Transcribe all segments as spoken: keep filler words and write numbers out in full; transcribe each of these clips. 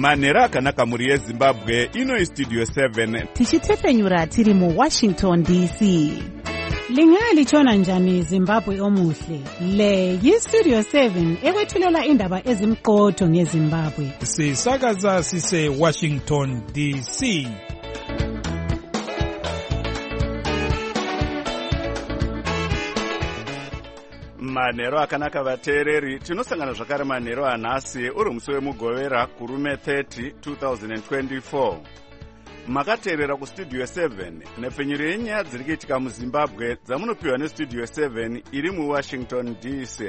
manhero akanaka muri yezimbabwe. Ino studio seven tichitefenyura tiri mu Washington D C. Lingalitshona njani Zimbabwe omuhle? Le yi-Studio seven ekwethulela indaba ezimqotho ngeZimbabwe. Sisakaza sise Washington D C. manhero akanaka vateereri. Tinosangana zvakare manhero anhasi uri musi wemugovera kurume thirty twenty twenty-four. Makateerera kustudio seven nepfenyuro yenyaya dziri kuitika muZimbabwe dzamunopiwa nestudio seven iri muWashington D C.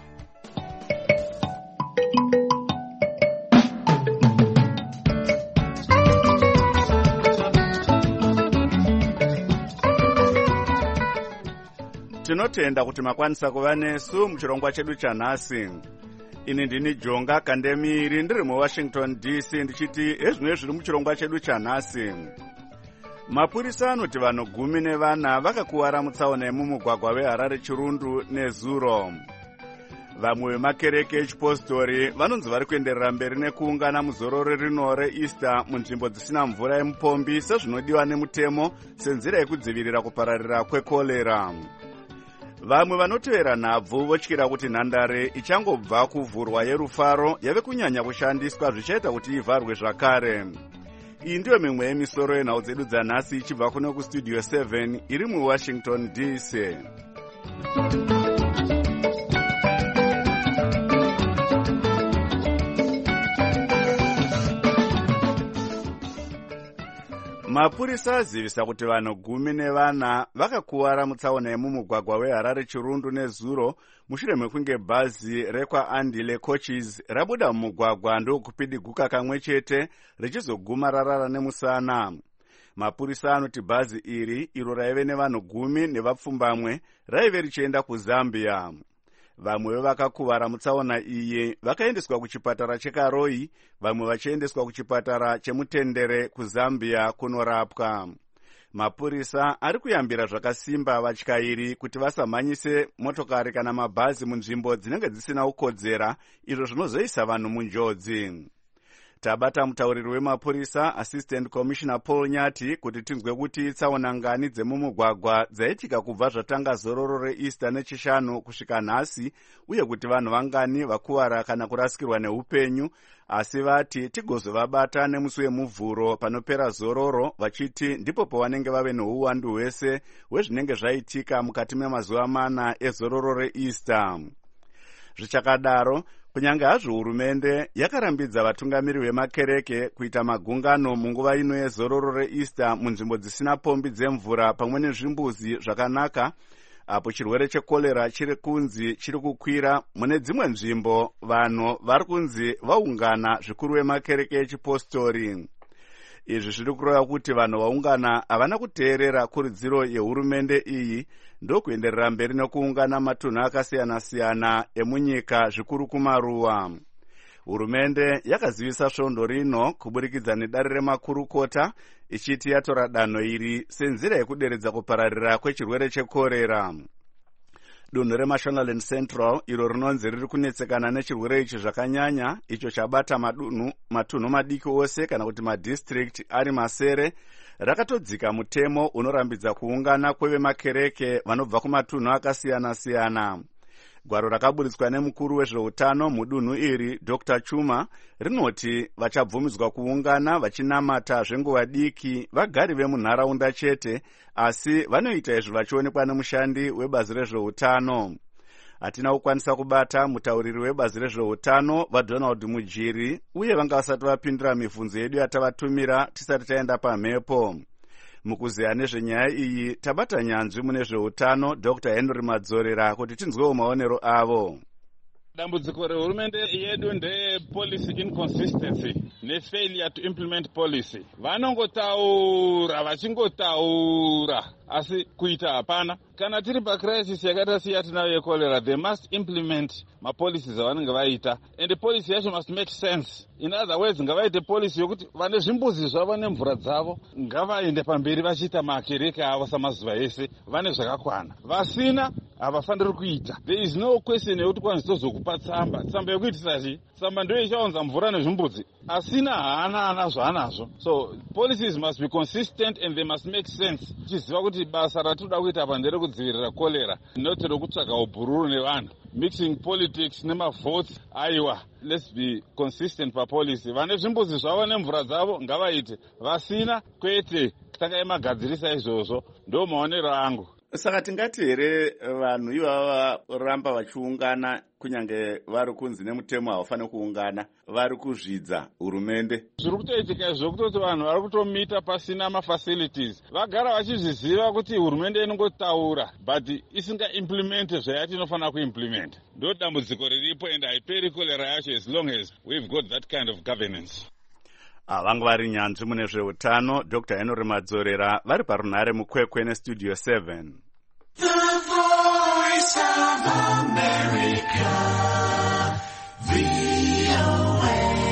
Tinotenda kuti makwanisa kuva nesu muchirongwa chedu chanhasi. Ini ndini Jonga Kandemiri ndiri muWashington D C ndichiti ezvino zviri muchirongwa chedu chanhasi. Mapurisa anoti vanhu gumi nevana vakakuwara mutsaona yemumugwagwa weHarare Chirundu neZuro. Vamwe vemakereke echipostori vanonzi vari kuenderera mberi nekuungana muzororo rino reEaster munzvimbo dzisina mvura yemupombi sezvinodiwa nemutemo senzira yekudzivirira kupararira kwekolera. Vamwe vanotevera nhabvu votyira kuti nhandare ichangobva kuvhurwa yerufaro yave kunyanya kushandiswa zvichaita kuti ivharwe zvakare. Iyi ndiyo mimwe yemisoro yenhau dzedu dzanhasi ichibva kuno kustudio seven iri muWashington D C. Mapurisa azivisa kuti vanhu gumi nevana vakakuwara mutsaona yemumugwagwa weHarare Chirundu neZuro mushure mekunge bhazi rekwaAndile Coaches rabuda mumugwagwa ndokupidiguka kamwe chete richizoguma rarara nemusana. Mapurisa anoti bhazi iri iro raive nevanhu gumi nevapfumbamwe raive richienda kuZambia. Vamwe vevakakuwara mutsaona iyi vakaendeswa kuchipatara cheKaroi, vamwe vachiendeswa kuchipatara chemutendere kuZambia kunorapwa. Mapurisa ari kuyambira zvakasimba vatyairi kuti vasamhanyise motokari kana mabhazi munzvimbo dzinenge dzisina ukodzera, izvo zvinozoisa vanhu munjodzi. Tabata mutauriri wemapurisa Assistant Commissioner Paul Nyati kuti tinzwe kuti tsaona ngani dzemumugwagwa dzaitika kubva zvatanga zororo reEaster nechishanu kusvika nhasi, uye kuti vanhu vangani vakuwara kana kurasikirwa neupenyu, asi vati tigozovabata nemusi wemuvhuro panopera zororo, vachiti ndipo pavanenge vave nouwandu hwese hwezvinenge zvaitika mukati memazuva mana ezororo reEaster. Zvichakadaro, kunyange hazvo hurumende yakarambidza vatungamiri vemakereke kuita magungano munguva ino yezororo reEaster munzvimbo dzisina pombi dzemvura pamwe nezvimbuzi zvakanaka, apo chirwere chekolera chiri kunzi chiri kukwira mune dzimwe nzvimbo, vanhu vari kunzi vaungana zvikuru vemakereke echipostori. Izvi zviri kureva kuti vanhu vaungana havana kuteerera kurudziro yehurumende iyi, ndokuenderera mberi nekuungana matunhu akasiyana-siyana emunyika zvikuru kumaruwa. Hurumende yakazivisa svondo rino kuburikidza nedare remakurukota ichiti yatora danho iri senzira yekuderedza kupararira kwechirwere chekorera. Dunhu reMashonaland Central iro rinonzi riri kunetsekana nechirwere ichi zvakanyanya, icho chabata madunhu matunhu madiki ose kana kuti madistrict ari masere, rakatodzika mutemo unorambidza kuungana kwevemakereke vanobva kumatunhu akasiyana-siyana. Gwaro rakaburitswa nemukuru wezveutano mudunhu iri Doctor Chuma rinoti vachabvumidzwa kuungana vachinamata zvenguva diki vagari vemunharaunda chete, asi vanoita izvi vachionekwa nemushandi webazi rezveutano. Hatina kukwanisa kubata mutauriri webazi rezveutano vaDonald Mujiri, uye vanga vasati vapindura mibvunzo yedu yatavatumira tisati taenda pamhepo. Mukuziya nezvenyaya iyi tabata nyanzvi mune zveutano Doctor Henry Madzorera kuti tinzwewo maonero avo. Dambudziko rehurumende yedu ndeye policy inconsistency nefailure to implement policy. Vanongotaura vachingotaura asi kuita hapana. Kana tiri pacrisis yakaita seyatinayo yekolera, they must implement mapolicies avanenge vaita, and the policy yacho must make sense. In other words, ngavaite policy yokuti vane zvimbuzi zvavo nemvura dzavo ngavaende pamberi vachiita makereke avo samazuva ese, vane zvakakwana. Vasina havafaniri kuita. There is no question yekuti kwanzitozokupa tsamba tsamba yekuitisa chi, tsamba ndoyo ichaunza mvura nezvimbudzi, asina haana ana zvaanazvo. So policies must be consistent and they must make sense. Tichiziva kuti basa ratinoda kuita apa nderekudzivirira kolera, not rekutsvaga ubhururu nevanhu, mixing politics nemavotes. Aiwa, let's be consistent papolicy. Vane zvimbuzi zvavo nemvura dzavo ngavaite, vasina kwete. Takaimagadzirisa izvozvo, ndo maonero angu. Saka tingati here vanhu ivava ramba vachiungana kunyange vari kunzi nemutemo havafaniri kuungana, vari kuzvidza hurumende. Zviri kutoitika izvo kutoti vanhu vari kutomita pasina mafacilities. Vagara vachizviziva kuti hurumende inongotaura but isingaimplemente zvayati inofanira kuimplementa. Ndo dambudziko riripo and haiperi kolera yacho as long as we've got that kind of governance. Vanga vari nyanzvi mune zveutano Doctor Henry Madzorera vari parunhare mukwekwe nestudio seven. The Voice of America, V O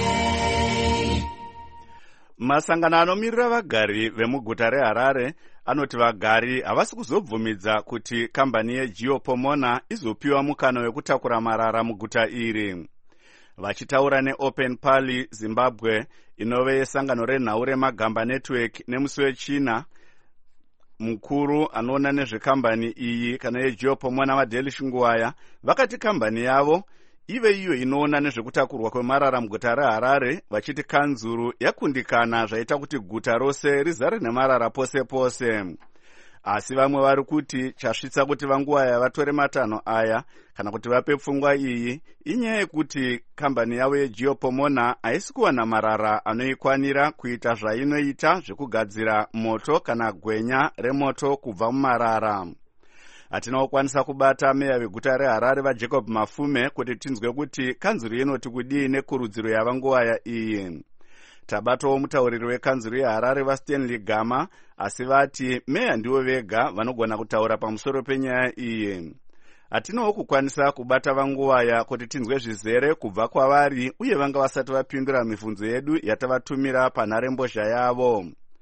A. Masangano anomirira vagari vemuguta reHarare anoti vagari havasi kuzobvumidza kuti kambani yeGeopomona izopiwa mukana wekutakura marara muguta iri. Vachitaura neOpen Pali Zimbabwe inove sangano renhau remagamba network nemusi wechina, mukuru anoona nezvekambani iyi kana yeGeopomona Madeli Shingwaya vakati kambani yavo ive iyo inoona nezvekutakurwa kwemarara muguta reHarare, vachiti kanzuru yakundikana zvaita kuti guta rose rizare nemarara pose pose. Asi vamwe vari kuti chasvitsa kuti Vangwaya vatore matanho aya kana kuti vape pfungwa iyi inyaya yekuti kambani yavo yeGeopomona haisi kuwana marara anoikwanira kuita zvainoita zvekugadzira moto kana gwenya remoto kubva mumarara. Hatina kukwanisa kubata meya veguta reHarare vaJacob Mafume kuti tinzwe kuti kanzuru inoti kudii nekurudziro yaVangwaya iyi. Tabatawo mutauriri wekanzuru yeHarare vaStanley Gama, asi vati meya ndivo vega vanogona kutaura pamusoro penyaya iyi. Hatinawo kukwanisa kubata Vangwaya kuti tinzwe zvizere kubva kwavari uye vanga vasati vapindura mibvunzo yedu yatavatumira panharembozha yavo.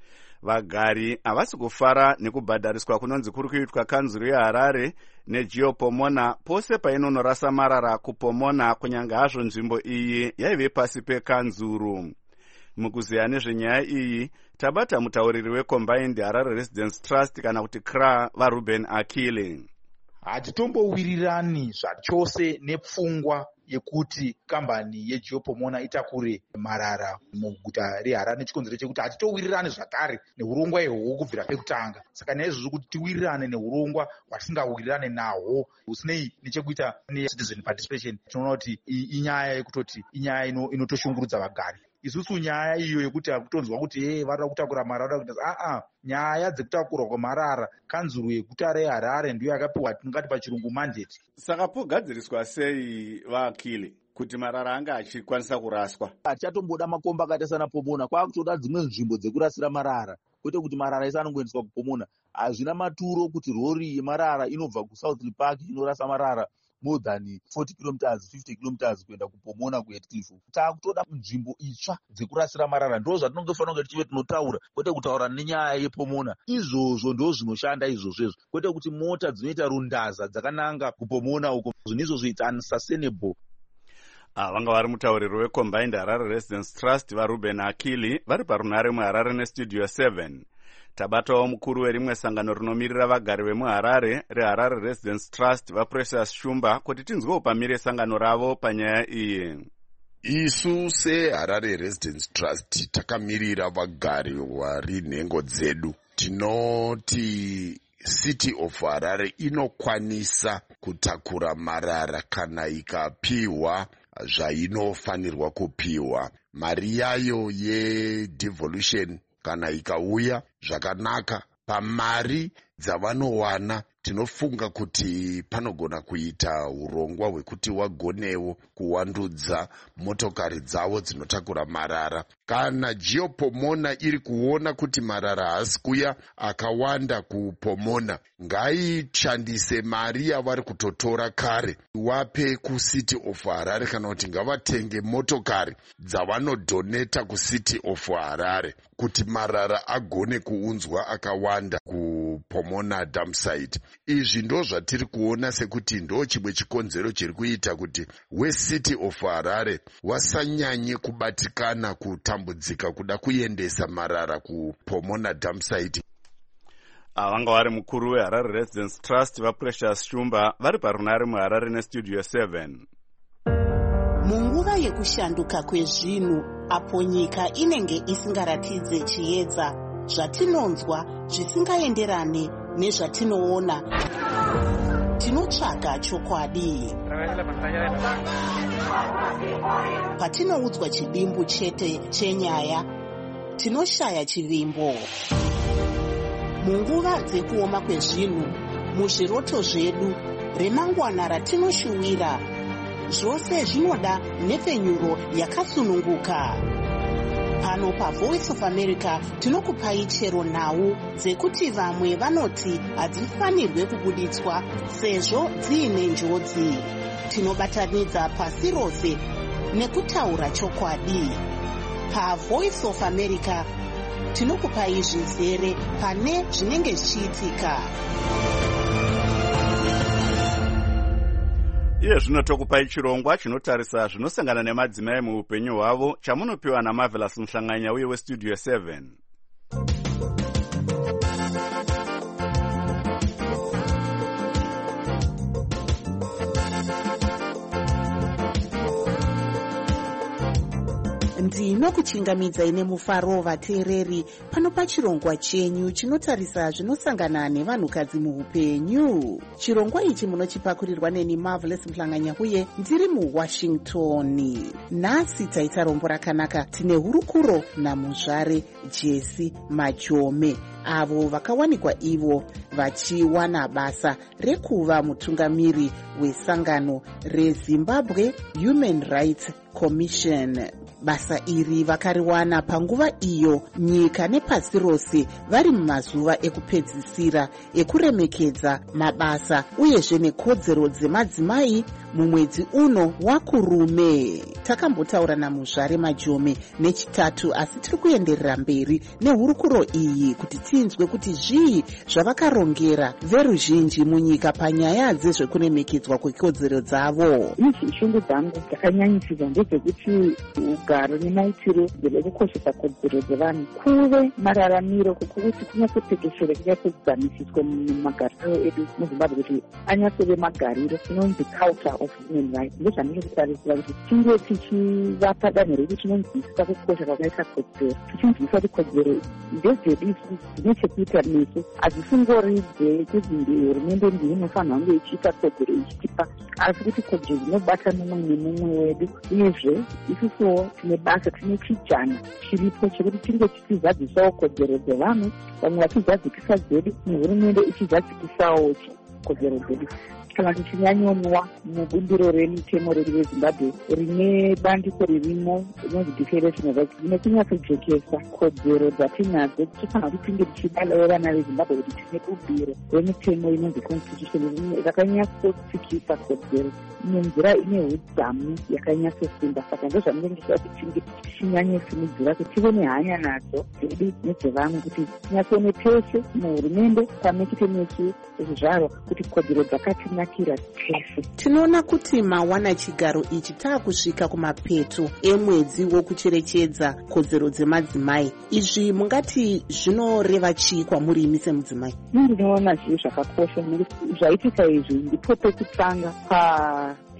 Vagari havasi kufara nekubhadhariswa kunonzi kuri kuitwa kanzuru yeHarare neGeopomona pose painonorasa marara kuPomona, kunyange hazvo nzvimbo iyi yaive pasi pekanzuru. Mukuziya nezvenyaya iyi tabata mutauriri weCombined Harare Residence Trust kana kuti C R A vaRuben Akile. Hatitombowirirani zvachose nepfungwa yekuti kambani yeGeopomona itakure marara muguta reHarare nechikonzero chekuti hatitowirirani zvakare neurongwa ihwohwo kubvira pekutanga. Saka naizvozvo kuti tiwirirane neurongwa hwatingawirirane nahwo husinei nechekuita necitizen participation, tinoona kuti inyaya yekutoti inyaya inotoshungurudza vagari. Isusu nyaya iyo yekuti akutonzwa kuti hey, varida kutakura marara kuti a a nyaya dzekutakurwa kwemarara kanzuru yeguta reHarare ndiyo yakapiwa tingati pachirungu mandate. Saka pogadziriswa sei vaAkile kuti marara anga achikwanisa kuraswa? Hatichatomboda makomba akaita sana Pomona, kwakutoda dzimwe nzvimbo dzekurasira marara, kwete kuti marara ese anongoendeswa kuPomona. Hazvina maturo kuti rori yemarara inobva kuSouth Park inorasa marara more than forty kilometers, fifty kilometers kuenda kuPomona kuHeathcliff. Takutoda nzvimbo itsva dzekurasira marara, ndo zvatinongofanira kunge tichive tinotaura, kwete kutaura nenyaya yePomona. Izvozvo ndo zvinoshanda izvozvo, kwete kuti mota dzinoita rundaza dzakananga kuPomona uko, zvinhu izvozvo it's unsustainable. Ah, vanga vari mutauriri weCombined Harare Residence Trust vaRuben Akili vari parunhare muHarare nestudio seven. Tabatawo mukuru werimwe sangano rinomirira vagari vemuHarare reHarare Residence Trust vaPrecious Shumba kuti tinzwewo pamire sangano ravo panyaya iyi. Isu seHarare Residence Trust takamirira vagari vari nhengo dzedu. Tinoti City of Harare inokwanisa kutakura marara kana ikapiwa zvainofanirwa kupiwa. Mari yayo yedevolution kana ikauya zvakanaka, pamari dzavanowana, tinofunga kuti panogona kuita urongwa hwekuti wagonewo kuwandudza motokari dzavo dzinotakura marara. Kana Geopomona iri kuona kuti marara haasi kuya akawanda kuPomona, ngaishandise mari yavari kutotora kare wape kuCity of Harare, kana kuti ngavatenge motokari dzavanodhoneta kuCity of Harare kuti marara agone kuunzwa akawanda kuPomona dump site. Izvi ndo zvatiri kuona sekuti ndo chimwe chikonzero chiri kuita kuti weCity of Harare wasanyanye kubatikana kutambudzika kuda kuendesa marara kuPomona dump site. Avanga vari mukuru weHarare Residents Trust vaPrecious Shumba vari parunare muHarare nestudio seven. Munguva yekushanduka kwezvinhu apo nyika inenge isingaratidze chiedza, zvatinonzwa zvisingaenderane nezvatinoona, tinotsvaga chokwadi. Patinoudzwa chidimbu chete chenyaya, tinoshaya chivimbo. Munguva dzekuoma kwezvinhu, muzviroto zvedu, remangwana ratinoshuwira, zvose zvinoda nhepfenyuro yakasununguka. Pano paVoice of America tinokupai chero nhau dzekuti vamwe vanoti hadzifanirwe kubuditswa sezvo dziine njodzi. Tinobatanidza pasi rose nekutaura chokwadi. PaVoice of America tinokupai zvizere pane zvinenge zvichiitika. Iye zvino tokupai chirongwa chinotarisa zvinosangana nemadzimai muupenyu hwavo chamunopiwa naMarvelous Muhlanganya uye westudio seven. Ndinokuchingamidzai nemufaro vateereri pano pachirongwa chenyu chinotarisa zvinosangana nevanhukadzi muupenyu. Chirongwa ichi munochipakurirwa neni Marvelous Muhlanganya uye ndiri muWashington. Nhasi taita rombo rakanaka, tine hurukuro namuzvare Jesse Majome, avo vakawanikwa ivo vachiwana basa rekuva mutungamiri wesangano reZimbabwe Human Rights Commission. Basa iri vakariwana panguva iyo nyika nepasi rose vari mumazuva ekupedzisira ekuremekedza mabasa uyezve nekodzero dzemadzimai mumwedzi uno wakurume. Takambotaura namuzvare Majome nechitatu, asi tiri kuenderera mberi nehurukuro iyi kuti tinzwe kuti zvii zvavakarongera veruzhinji munyika panyaya dzezvekuremekedzwa kwekodzero dzavo. Izvi shungu dzangu dzakanyanyisisa ndedzekuti ugaro nemaitiro dzekukoshesa kodzero dzevanhu kuve mararamiro kuti kunyatsotekeshere kunyatsodzamisiswa mumagariro edu muZimbabwe kuti anyatsove magariro inonzi culture of human rights. Ndezvandinotarisira kuti tinge tichivapa danho redu tinonzwisisa kukosha kwakaita kodzero, tichinzwisisa kuti kodzero ndedzedu dzine chekuita nesu, hadzisingori dzekuti hurumende ndiyo inofanira kunge ichiita kodzero ichitipa, asi kuti kodzero dzinobata mumwe nemumwe wedu. Uyezve isusuwo tine basa, tine chijana chiripo chekuti tinge tichizadzisawo kodzero dzevanhu, vamwe vachizadzikisa dzedu, nehurumende ichizadzikisawo kodzero dzedu. Kana tichinyanyonwa mubumbiro remitemo redu reZimbabwe rine bandiko ririmo rinonzi Declaration of Rights rinokunyatsojekesa kodzero dzatinadzo, tichifanira kuti tinge tichidalawo vana veZimbabwe kuti tine bumbiro remitemo inonzi Constitution rakanyatsotsikisa kodzero nenzira ine udzamu yakanyatsosimba. Saka ndozvamunenge kuti tinge tichinyanyosimudzira kuti tive nehanya nadzo dzedu nedzevamwe, kuti tinyatsone tese muhurumende pamwe chete nesu zvizvarwa kuti kodzero dzakatina. Tinoona kuti mawana chigaro ichi taakusvika kumapeto emwedzi wokucherechedza kodzero dzemadzimai. Izvi mungati zvinoreva chii kwamuri imi semudzimai? Ndinoona zviro zvakakosha. Zvaitika izvi ndipo pekutanga pa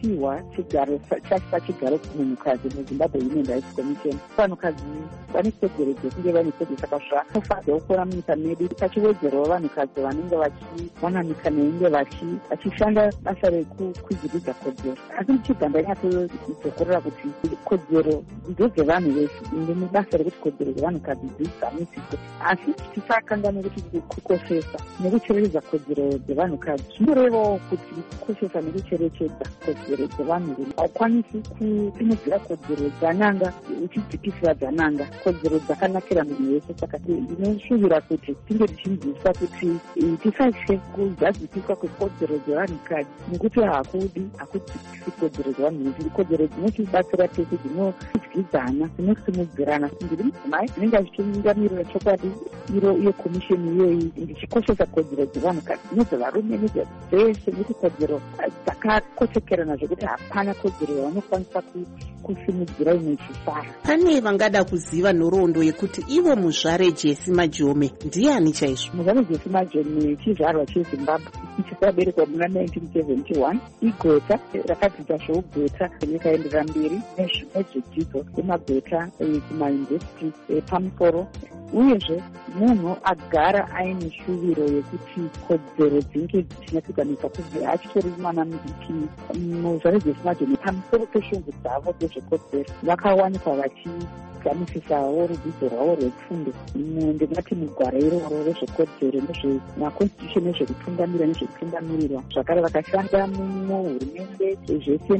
vachipiwa chigaro chacho pachigaro kumunhukadzi muzimbabwe human rights commission. Vanhukadzi vane kodzero dzekunge vane kodzero, saka zvakafadzawo kuona munyika medu pachiwedzerawo vanhukadzi vanenge vachiwana mikana inge vachishanda basa rekukwidziridza kodzero. Asi ndichigamba nyatodzokorera kuti kodzero ndedzevanhu vese, ende mubasa rekuti kodzero dzevanhukadzi dzizamisiswe, asi tisakanganwe kuti kukoshesa nekucherechedza kodzero dzevanhukadzi zvinorevawo kuti kukoshesa nekucherechedza kodzero dzevanhurume haukwanisi kusimudzira kodzero dzananga uchidzikisira dzananga, kodzero dzakanakira munhu wese. Saka ndinoshuvira kuti tinge tichinzwisisa kuti tisatye kuzadzisiswa kwekodzero dzevanhukadzi, nekuti hakudi hakudzikisi kodzero dzevanhu vese. Kodzero dzinotibatsira tese, dzinodyidzana, dzinosimudzirana. Ndiri mudzimai ndinenge achitungamirira chokwadi iro iyo komisheni iyoyi, ndichikoshesa kodzero dzevanhukadzi nedzevarume nedzese, nekuti kodzero dzakakochekerana zvekuti hapana kodzero yavanokwanisa kusimudzira imwe chisara. Pane vangada kuziva nhoroondo yekuti ivo muzvare Jesse Majome ndiani chaizvo? Muzvare Jesse Majome chizvarwa cheZimbabwe, chakaberekwa muna nineteen seventy-one. Igota rakadzidza zveugota rikaenderera mberi nezvedzidzo yemagota kumayunivhesiti epamusoro, uyezve munhu agara aine shuviro yekuti kodzero dzinge dzichinyatsoganisa kubvira achitori mwana mudiki. Muzvare Jesse Majome pamusoro peshungu dzavo dzezvekodzero vakawanikwa vachigamishisawo rudzidzo rwavo rwefundo ndingati mugwara iroro rezvekodzero nezvemaconstitution nezvekutungamira nezvekutungamirirwa. Zvakare vakashanda muhurumende zvese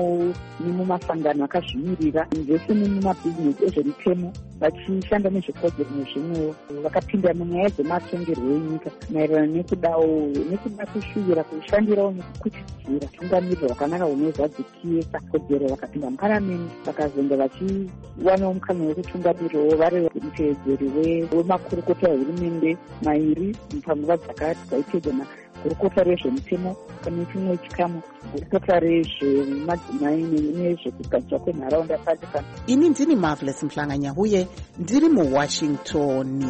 nemumasangano akazvimirira zvese nemumabhizinesi ezvemitemo vachishanda nezvekodzero nezvimwewo. Vakapinda munyaya dzematongerwo enyika maererano nekudawo nekuda kushuvira kushandirawo nekukuchidzira tungamiriro hwakanaka hunozadzikisa kodzero. Vakapinda muparamende vakazonga vachiwanawo mukana wekutungamirirawo vari muteedzeri wemakurukota ehurumende mairi panguva dzakati dzaiteedza gurukota rezvemitemo pane chimwe chikamu, gurukota rezvemadzimai nezvekugadzirwa kwenharaunda pasi pano. Ini ndini Marvelous Mhlanga-Nyahuye ndiri muWashington.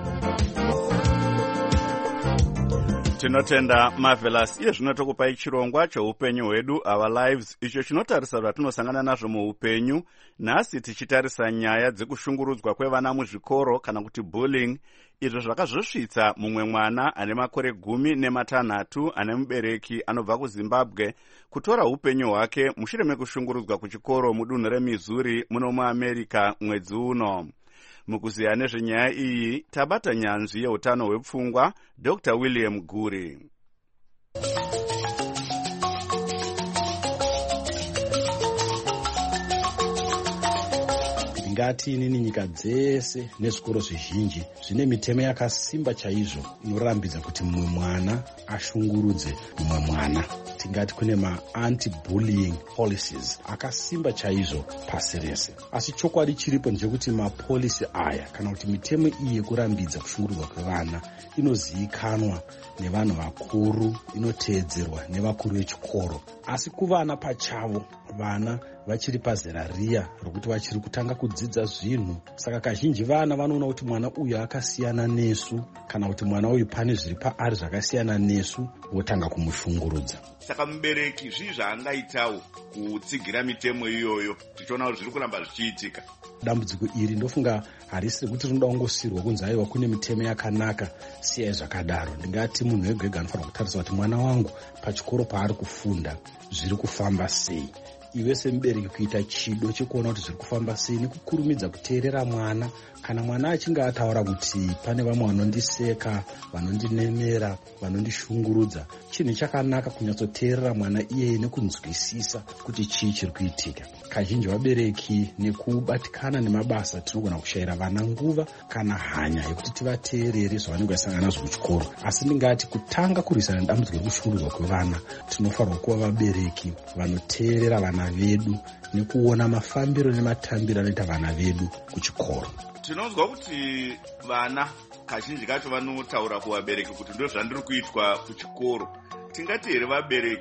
Tinotenda Marvelous. Iye zvino tokupai chirongwa cheupenyu hwedu, Our Lives, icho chinotarisa zvatinosangana nazvo muupenyu. Nhasi tichitarisa nyaya dzekushungurudzwa kwevana muzvikoro kana kuti bullying, izvo zvakazosvitsa mumwe mwana ane makore gumi nematanhatu ane mubereki anobva kuZimbabwe kutora upenyu hwake mushure mekushungurudzwa kuchikoro mudunhu reMissouri muno muAmerica mwedzi uno. Mukuziya nezvenyaya iyi tabata nyanzvi yeutano hwepfungwa Doctor William Guri. Ngati inini nyika dzese nezvikoro zvizhinji zvine mitemo yakasimba chaizvo inorambidza kuti mumwe mwana ashungurudze mumwe mwana. Tingati kune ma-anti-bullying policies akasimba chaizvo pasi rese. Asi chokwadi chiripo ndechekuti mapolisi aya kana kuti mitemo iyi yekurambidza kushungurudzwa kwevana inozivikanwa nevanhu vakuru, inoteedzerwa nevakuru vechikoro. Asi kuvana pachavo, vana vachiri pazera riya rokuti vachiri kutanga kudzidza zvinhu. Saka kazhinji vana vanoona kuti mwana uyu akasiyana nesu kana kuti mwana uyu pane zviri paari zvakasiyana nesu, votanga kumushungurudza. Saka mubereki zvii zvaangaitawo kutsigira mitemo iyoyo, tichiona kuti zviri kuramba zvichiitika? Dambudziko iri ndofunga harisi rekuti rinoda kungosirwa kunzi aiwa kune mitemo yakanaka siyai zvakadaro. Ndingati munhu wega wega anofanira kutarisa kuti mwana wangu pachikoro paari kufunda zviri kufamba sei. Iwe semubereki kuita chido chekuona kuti zviri kufamba sei nekukurumidza kuteerera mwana. Kana mwana achinge ataura kuti pane vamwe vanondiseka, vanondinemera, vanondishungurudza, chinhu chakanaka kunyatsoteerera mwana iyeye nekunzwisisa kuti chii chiri kuitika. Kazhinji vabereki nekubatikana nemabasa tinogona kushayira vana nguva kana hanya yekuti tivateerere zvavanenge vasangana nazvo kuchikoro. Asi ndingati kutanga kurwisana nedambudziko rekushungurudzwa kwevana, tinofanirwa kuva vabereki vanoteerera vana vedu nekuona mafambiro nematambiro anoita vana vedu kuchikoro. Tinonzwa kuti vana kazhinji kacho vanotaura kuvabereki kuti ndo zvandiri kuitwa kuchikoro. Tingati here vabereki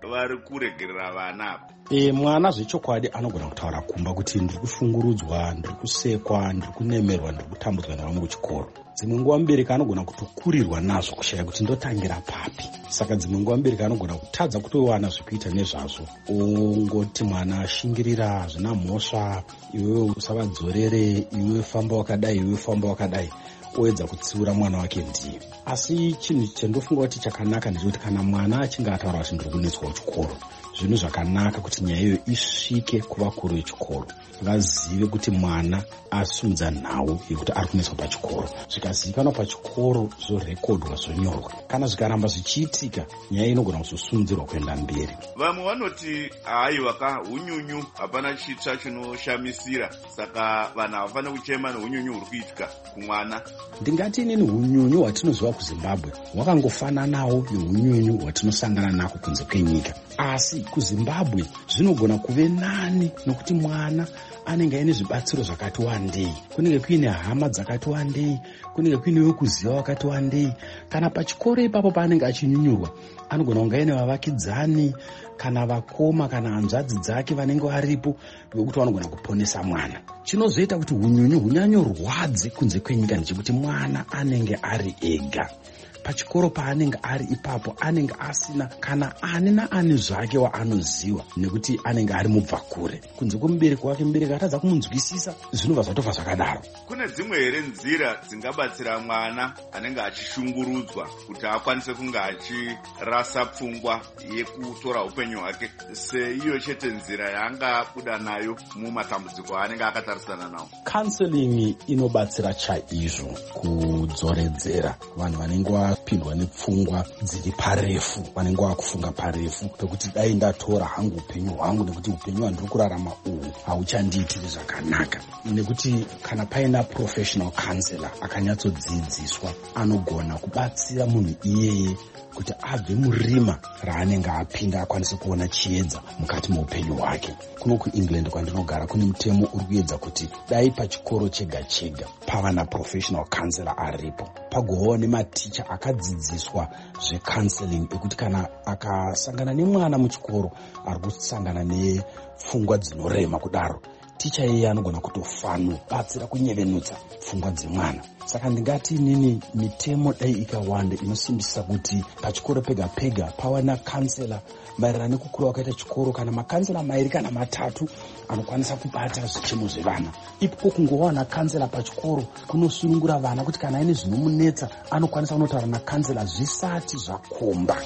vari kuregerera vana. E, mwana zvechokwadi anogona kutaura kumba kuti ndiri kushungurudzwa, ndiri kusekwa, ndiri kunemerwa, ndiri kutambudzwa nevamwe kuchikoro. Dzimwe nguva mubereki anogona kutokurirwa nazvo kushaya kuti ndotangira papi. Saka dzimwe nguva mubereki anogona kutadza kutowana zvekuita nezvazvo. Ongoti mwana ashingirira hazvina mhosva, iwewe usavadzorere, iwe famba wakadai, iwe famba wakadai. Oedza kutsiura mwana wake ndiye. Asi chinhu chandofunga kuti chakanaka ndechekuti kana mwana achinge ataura kuti ndiri kunetswa kuchikoro, zvinhu zvakanaka kuti nyaya iyo isvike kuvakuru vechikoro, vazive kuti mwana asimudza nhau yekuti ari kunetswa pachikoro. Zvikazivikanwa pachikoro, zvorekodwa, zvonyorwa. Kana zvikaramba zvichiitika, nyaya inogona kuzosunzirwa kuenda mberi. Vamwe vanoti haiwa ka unyunyu hapana chitsva chinoshamisira, saka vanhu havafane kuchema neunyunyu huri kuitika kumwana. Ndingati inini unyunyu hwatinoziva kuZimbabwe hwakangofananawo neunyunyu hwatinosangana nako kunze kwenyika. Asi kuZimbabwe zvinogona kuve nani nokuti mwana anenge aine zvibatsiro zvakati wandei. Kunenge kuine hama dzakati wandei, kunenge kuinewo kuziva wakati wandei. Kana pachikoro ipapo paanenge achinyunyurwa, anogona kunge aine vavakidzani kana vakoma kana hanzvadzi dzake vanenge varipo vekuti vanogona kuponesa mwana. Chinozoita kuti unyunyu hunyanyorwadze kunze kwenyika ndechekuti mwana anenge ari ega. Pachikoro paanenge ari ipapo anenge asina kana ani naani zvake waanoziva nekuti anenge ari mubvakure. Kunze kwemubereki wake, mubereki atadza kumunzwisisa, zvinobva zvatobva zvakadaro. Kune dzimwe here nzira dzingabatsira mwana anenge achishungurudzwa kuti akwanise kunge achirasa pfungwa yekutora upenyu hwake, seiyo chete nzira yaangabuda nayo mumatambudziko aanenge akatarisana nawo? Counseling inobatsira chaizvo kudzoredzera vanhu vanenge vapindwa nepfungwa dziri parefu, vanenge vakufunga parefu pekuti dai ndatora hangu upenyu hwangu nekuti upenyu hwandiri kurarama uhu hauchandiitiri zvakanaka. Nekuti kana paina professional counselor akanyatsodzidziswa, anogona kubatsira munhu iyeye kuti abve murima raanenge apinda akwanise kuona chiedza mukati muupenyu hwake. Kuno kuEngland kwandinogara kune mutemo uri kuedza kuti dai pachikoro chega chega pava naprofessional counselor aripo, pagovawo nematicha akadzidziswa zvecounseling ekuti kana akasangana nemwana muchikoro ari kusangana nepfungwa dzinorema kudaro, ticha yeye anogona kutobatsira kunyevenutsa pfungwa dzemwana. Saka ndingati inini mitemo dai ikawanda inosimbisa kuti pachikoro pega pega pava nakansela maererano nekukura wakaita chikoro, kana makansela mairi kana matatu anokwanisa kubata zvichemo zvevana. Ipo kungowana kansela pachikoro kunosunungura vana kuti kana aine zvinomunetsa anokwanisa kunotaura nakansela zvisati zvakomba.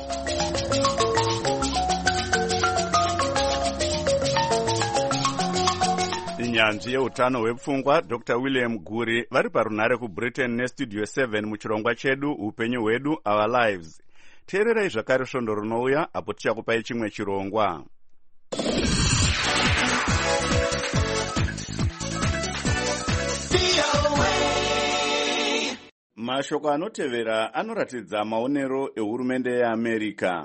Nyanzvi yeutano hwepfungwa Doctor William Guri vari parunhare kuBritain neStudio seven muchirongwa chedu upenyu hwedu Our Lives. Teererai zvakare svondo rinouya apo tichakupai chimwe chirongwa. Mashoko anotevera anoratidza maonero ehurumende yeAmerica.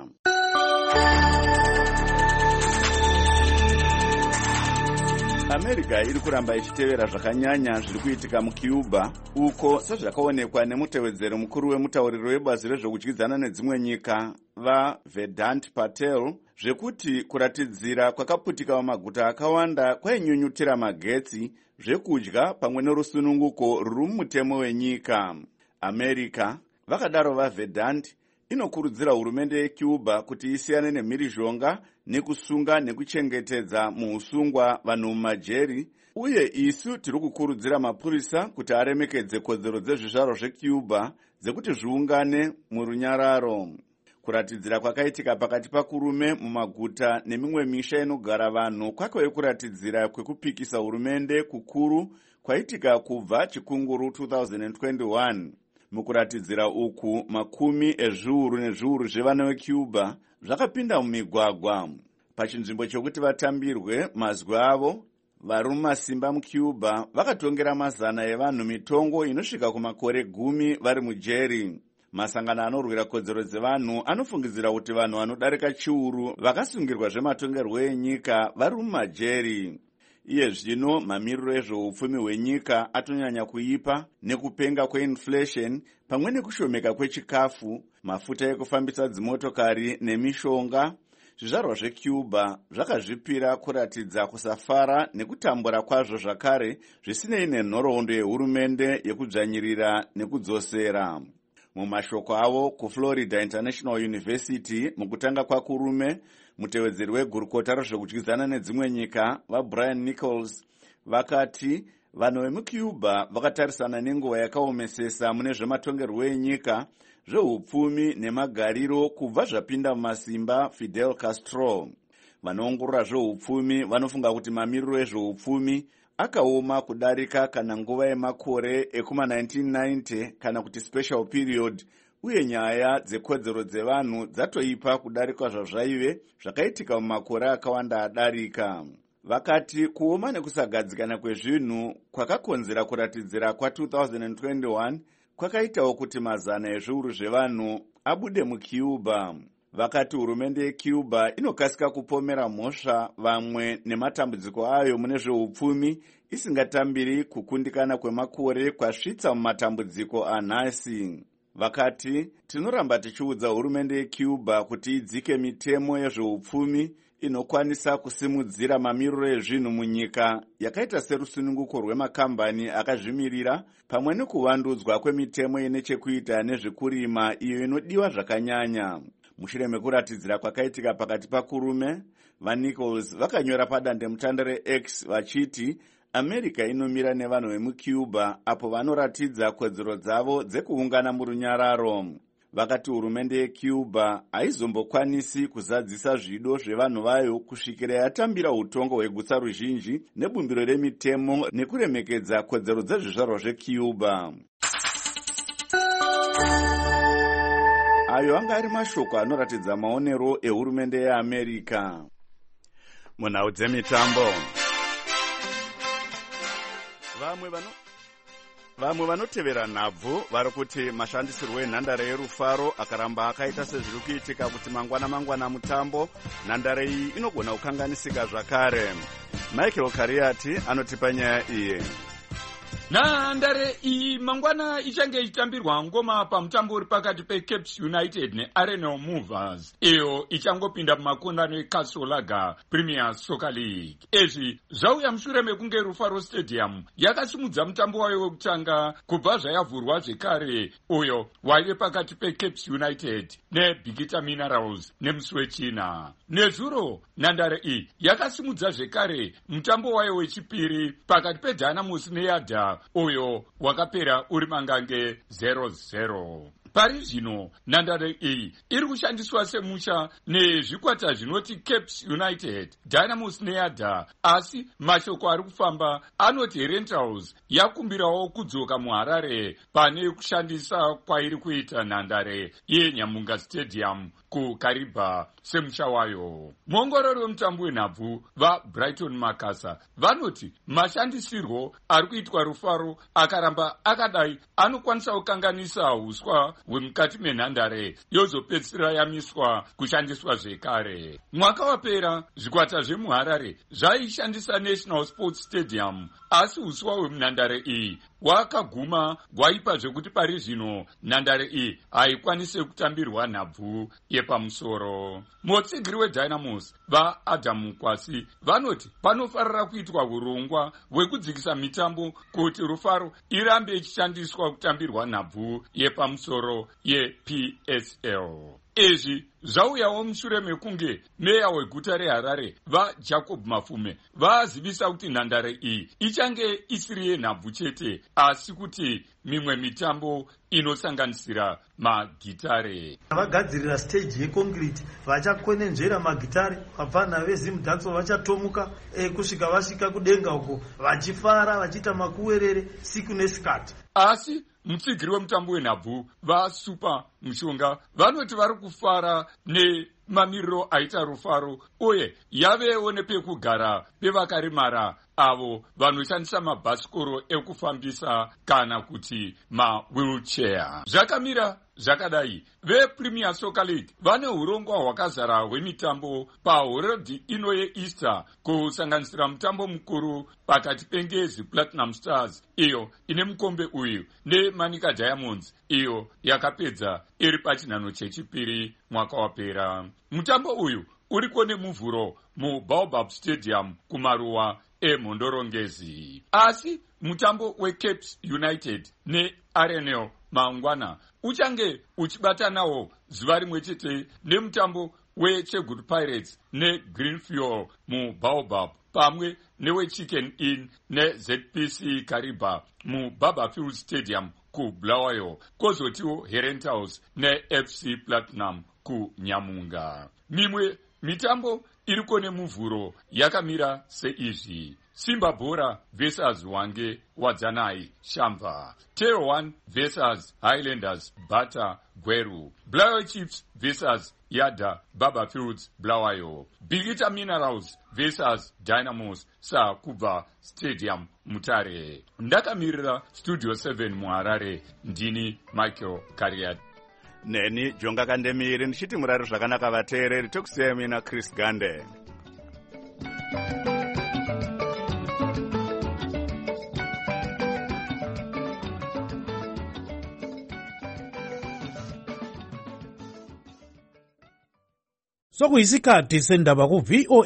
America iri kuramba ichitevera zvakanyanya zviri kuitika muCuba, uko sezvakaonekwa nemutevedzero mukuru wemutauriro webazi rezvokudyidzana nedzimwe nyika vaVedant Patel, zvekuti kuratidzira kwakaputika mumaguta akawanda kwainyunyutira magetsi, zvekudya pamwe nerusununguko ruri mumutemo wenyika. America, vakadaro vaVedant, inokurudzira hurumende yeCuba kuti isiyane nemhirizhonga nekusunga nekuchengetedza muusungwa vanhu mumajeri, uye isu tiri kukurudzira mapurisa kuti aremekedze kodzero dzezvizvarwa zveCuba dzekuti zviungane murunyararo. Kuratidzira kwakaitika pakati pakurume mumaguta nemimwe misha inogara vanhu kwakauye kuratidzira kwekupikisa hurumende kukuru kwaitika kubva chikunguru two thousand twenty-one. Mukuratidzira uku, makumi ezviuru nezviuru zvevana veCuba zvakapinda mumigwagwa. Pachinzvimbo chokuti vatambirwe mazwi avo, vari mumasimba muCuba vakatongera mazana evanhu mitongo inosvika kumakore gumi vari mujeri. Masangano anorwira kodzero dzevanhu anofungidzira kuti vanhu vanodarika chiuru vakasungirwa zvematongerwo enyika vari mumajeri. Iye zvino mamiriro ezveupfumi hwenyika atonyanya kuipa nekupenga kweinflation pamwe nekushomeka kwechikafu, mafuta ekufambisa dzimotokari nemishonga, zvizvarwa zvecuba zvakazvipira kuratidza kusafara nekutambura kwazvo zvakare zvisinei nenhoroondo yehurumende yekudzvanyirira nekudzosera. Mumashoko avo kuflorida International University mukutanga kwakurume, mutevedzeri wegurukota rezvekudyizana nedzimwe nyika vabrian nichols vakati vanhu vemucuba vakatarisana nenguva yakaomesesa mune zvematongerwo enyika, zveupfumi nemagariro kubva zvapinda mumasimba Fidel Castro. Vanoongorora zveupfumi vanofunga kuti mamiriro ezveupfumi akaoma kudarika kana nguva yemakore ekuma nineteen ninety kana kuti special period, uye nyaya dzekodzero dzevanhu dzatoipa kudarika zvazvaive zvakaitika mumakore akawanda adarika. Vakati kuoma nekusagadzikana kwezvinhu kwakakonzera kuratidzira kwa two thousand twenty-one kwakaitawo kuti mazana ezviuru zvevanhu abude mucuba. Vakati hurumende yecuba inokasika kupomera mhosva vamwe nematambudziko ayo mune zveupfumi isingatambiri kukundikana kwemakore kwasvitsa mumatambudziko anhasi. Vakati tinoramba tichiudza hurumende yecuba kuti idzike mitemo yezveupfumi inokwanisa kusimudzira mamiriro ezvinhu munyika yakaita serusununguko rwemakambani akazvimirira pamwe nekuvandudzwa kwemitemo ine chekuita nezvekurima iyo inodiwa zvakanyanya. Mushure mekuratidzira kwakaitika pakati pakurume, vaNichols vakanyora padandemutande reX vachiti America inomira nevanhu vemucuba apo vanoratidza kodzero dzavo dzekuungana murunyararo. Vakati hurumende yecuba haizombokwanisi kuzadzisa zvido zvevanhu vayo kusvikira yatambira utongo hwegutsa ruzhinji nebumbiro remitemo nekuremekedza kodzero dzezvizvarwa zvecuba. Ayo anga ari mashoko anoratidza maonero ehurumende yeAmerica. Munhau dzemitambo, vamwe vano vamwe vanotevera nhabvu vari kuti mashandisirwo enhandare yerufaro akaramba akaita sezviri kuitika kuti mangwana mangwana mutambo, nhandare iyi inogona kukanganisika zvakare. Michael Kariati anotipa nyaya iyi. Nhandare iyi mangwana ichange ichitambirwa ngoma pamutambo uri pakati peCapes United neArenal Movers, iyo ichangopinda mumakundano eCasolaga Premier Soccer League. Izvi zvauya mushure mekunge Rufaro Stadium yakasimudza mutambo wayo wekutanga kubva zvayavhurwa zvekare, uyo waive pakati peCapes United neBigita Minerals nemusi wechina. Nezuro nhandare iyi yakasimudza zvekare mutambo wayo wechipiri pakati peDynamos neYada, uyo wakapera uri mangange zero zero. Pari zvino nhandare iyi iri kushandiswa semusha nezvikwata zvinoti Capes United, Dynamos neYada, asi mashoko ari kufamba anoti Rentals yakumbirawo kudzoka muHarare pane kushandisa kwairi kuita nhandare yeNyamunga Stadium kuKariba semusha wayo. Muongorori wemutambo wenhabvu vaBrighton Makasa vanoti mashandisirwo ari kuitwa Rufaro akaramba akadai anokwanisa kukanganisa huswa hwemukati menhandare yozopedzisira yamiswa kushandiswa zvekare. Mwaka wapera zvikwata zvemuHarare zvaishandisa National Sports Stadium, asi huswa hwemunhandare iyi hwakaguma hwaipa zvekuti pari zvino nhandare iyi haikwanise kutambirwa nhabvu yepamusoro. Mutsigiri weDynamos vaAdam Kwasi vanoti panofarira kuitwa urongwa hwekudzikisa mitambo kuti Rufaro irambe ichishandiswa kutambirwa nhabvu yepamusoro yeP S L. Izvi zvauyawo mushure mekunge meya weguta reHarare vaJacob Mafume vazivisa kuti nhandare iyi ichange isiri yenhabvu chete, asi kuti mimwe mitambo inosanganisira magitare. Vagadzirira stage yeconcrete vachakwenenzvera magitare, vabvana vezimudhatso vachatomuka e, kusvika vasvika kudenga uko vachifara vachiita makuwerere siku nesikati. Asi mutsigiri wemutambo wenhabvu vaSuper Mushonga vanoti vari kufara nemamiriro aita Rufaro, uye yavewo nepekugara pevakaremara avo vanoshandisa mabhasikoro ekufambisa kana kuti mawheelchair. Zvakamira zvakadai, vePremier Soccer League vane urongwa hwakazara hwemitambo pahorodhi ino yeEaster, kusanganisira mutambo mukuru pakati peNgezi Platinum Stars iyo ine mukombe uyu neManika Diamonds iyo yakapedza iri pachinhano chechipiri mwaka wapera. Mutambo uyu uriko nemuvhuro mubaobab stadium kumaruwa emhondorongezi. Asi mutambo weCapes United neRNL mangwana uchange uchibatanawo zuva rimwe chete nemutambo weChegutu Pirates neGreenfield mubaobab pamwe neweChicken Inn neZPC Kariba muBarberfield Stadium kuBulawayo, kozotiwo Herentals neFC Platinum kuNyamunga. Mimwe mitambo iriko nemuvhuro yakamira seizvi: Simba Bora versus Wange Wadzanai Shamva, Tail one versus Highlanders Bata Gweru, Bulawayo Chiefs versus Yada Barberfields Bulawayo, Bigita Minerals versus Dynamos Sakubva Stadium Mutare. Ndakamirira Studio seven muHarare, ndini Michael Kariat. Neni Jonga Kandemiri ndichiti murari zvakanaka vateereri, tokusiyai mina Chris Gande. Sokuyisikhathi sendaba ku V O